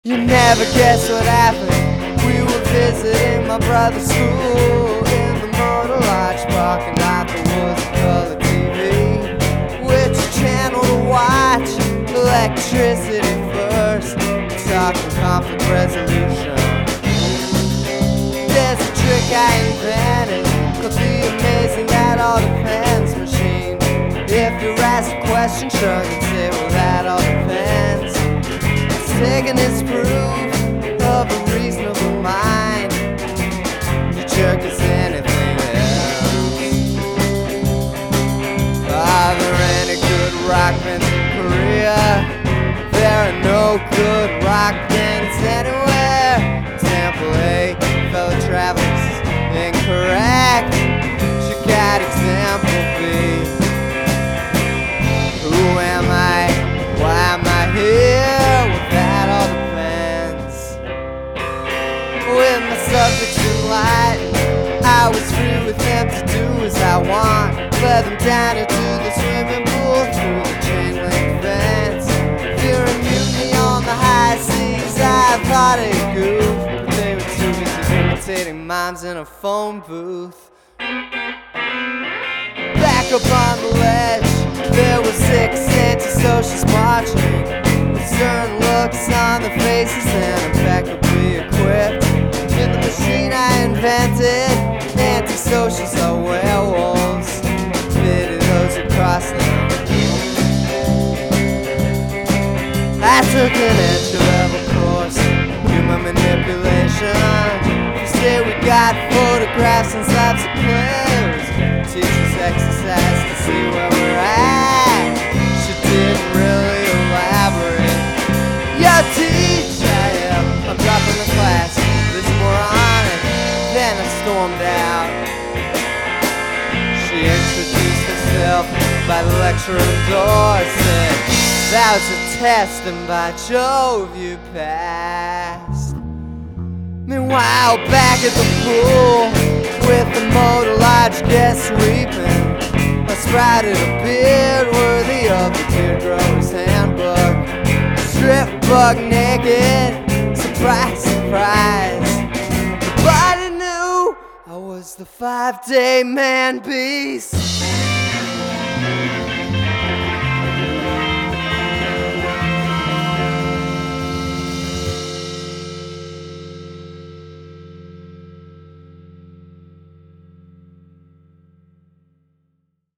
You never guess what happened. We were visiting my brother's school in the Motor Lodge parking lot. There was a color TV. Which channel to watch? Electricity first. Talking conflict resolution. There's a trick I invented called the Amazing That All Depends machine. If you're asked a question, shrug and say, well, that all depends. Taking its proof of a reasonable mind. You jerk as anything else. Are there any good rock bands in Korea? There are no good rock bands anywhere. Example A, fellow travelers, incorrect. You got example B. Who am I? Why am I here? With my subjects enlightened, I was free with them to do as I want. Led them down into the swimming pool through the chain link fence. Fearing mutiny on the high seas, I thought it goof, but they were too busy imitating moms in a phone booth. Back up on the ledge, there were 6 antisocials marching, with stern looks on their faces and impeccably equipped. In the machine I invented, antisocials are werewolves. Pity those who cross them. I took an entry-level course, human manipulation. Say we got photographs and slabs of players. Teachers exercise to see where we're at. She didn't really elaborate. Yo, teach, I am. I'm dropping the class. There's more on it. Then I stormed out. She introduced herself by the lectureroom door. Said, that was a test, and by Jove, you passed. Meanwhile, back at the pool, with the Motor Lodge guests weeping, I sprouted a beard worthy of the beard grower's handbook. Stripped buck naked, surprise, surprise. Nobody knew I was the 5-day man beast.